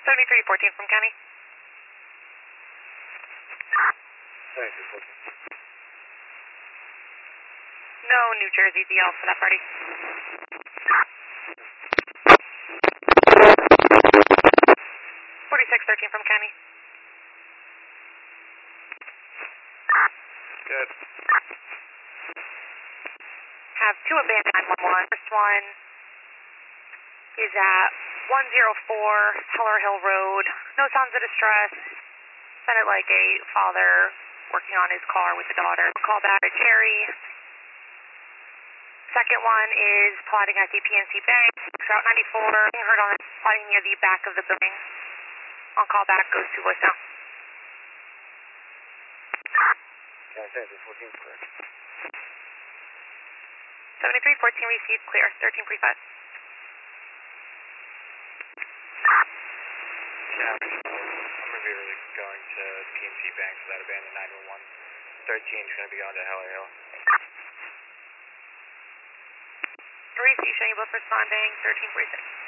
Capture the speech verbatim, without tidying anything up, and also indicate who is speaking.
Speaker 1: seventy-three fourteen from County.
Speaker 2: seventy-three fourteen.
Speaker 1: No New Jersey D L for that party. forty-six thirteen from County.
Speaker 2: Good.
Speaker 1: Have two abandoned nine one one. First one is at one oh four Heller Hill Road. No sounds of distress. Sounded like a father working on his car with the daughter. Call back to Cherry. Second one is plotting at the P N C Bank. Route ninety-four. Being heard on plotting near the back of the building. On call back goes to voicemail.
Speaker 2: Yeah, seventy-three fourteen, correct.
Speaker 1: seventy-three fourteen received, clear. thirteen forty-five.
Speaker 2: Yeah, I'm going to be really going to P N C Bank for that abandoned nine one one. thirteen is going to be going to Heller Hill.
Speaker 1: Maurice, you showing you both responding, thirteen forty-six.